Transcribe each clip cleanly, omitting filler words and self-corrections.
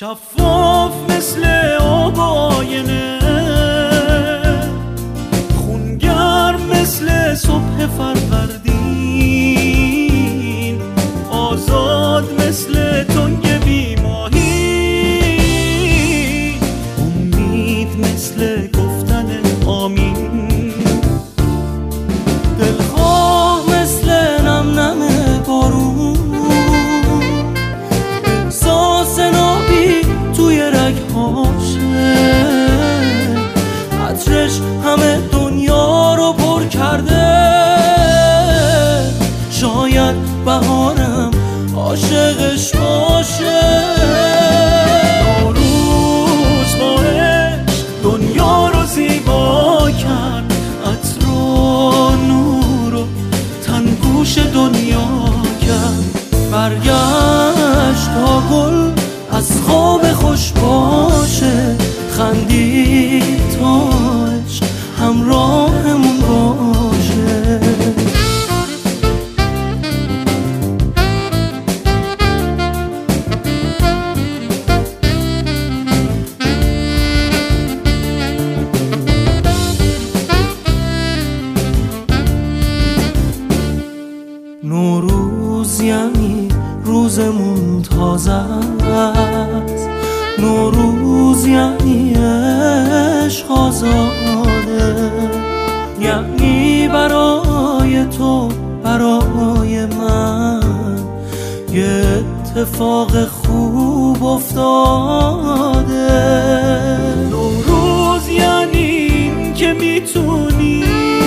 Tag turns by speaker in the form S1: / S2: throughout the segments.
S1: شفاف مثل آب آینه، خونگرم مثل صبح فروردین، آزاد مثل تنگ بیماهی، امید مثل گفتن آمین، دلخواه مثل نم نم بارون، احساس نابی توی رگهاشه، عطرش همه دنیا رو پر کرده، شاید بهارم عاشقش باشه. نوروز با عشق دنیا رو زیبا کرد، عطر و نور و تنگوش دنیا کرد، برگشت تا گل از خواب خوش باشه، خندید تا عشق همراهمون باشه. نوروز یعنی روزمون تازه است، نوروز یعنی عشق آزاده، یعنی برای تو برای من یه اتفاق خوب افتاده. نوروز یعنی این که میتونی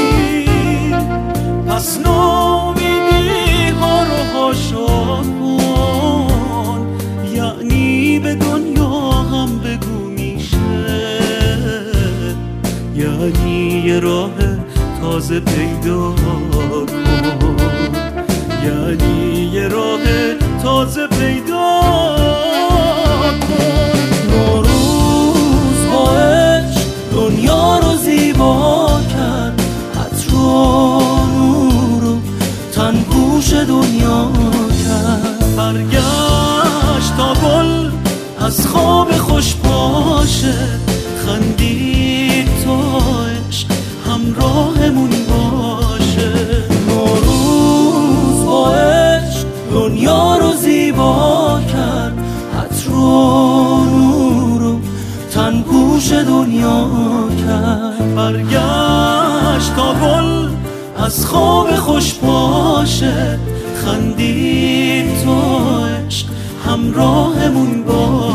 S1: پس نامیدی ها رو حاشا کن، یعنی به دنیا هم بگو میشه، یعنی یه راه تازه پیدا کن، یعنی یه راه تازه پیدا کن. نوروز با عشق دنیا رو زیبا کرد، عطر و نور و تنگوش دنیا کرد، برگشت تا گل از خواب خوش باشه، خندید تا عشق همراهمون باشه. نوروز با عشق دنیا رو زیبا کرد، عطر و نور و تنگوش دنیا کرد، برگشت تا گل از خواب خوش باشه، خندید تا عشق همراهمون باشه.